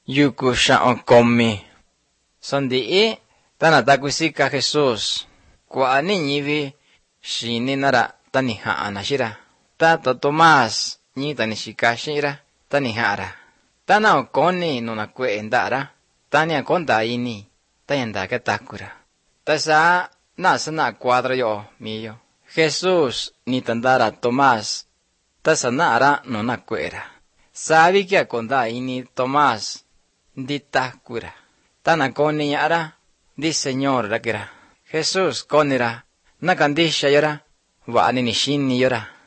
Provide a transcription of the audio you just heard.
yuku xa'on komi. Sondi'i tanatakusika Jesús kua'ani ñivi xininara tanija'ana xira. Tato Tomás ñi tanixika xi'ira tanija'ara. Tana okoni nunakue nda'ara tania konda'ini tayanda katakura. Tasa nasana cuadro yo miyo. Jesús ni tandara Tomás tasanara nunakuera. Sabi kia konda'ini Tomás nditakura. Tana koni ña'ara di Señor rakira. Jesús konira nakandisha yora wa'ani nixini yora.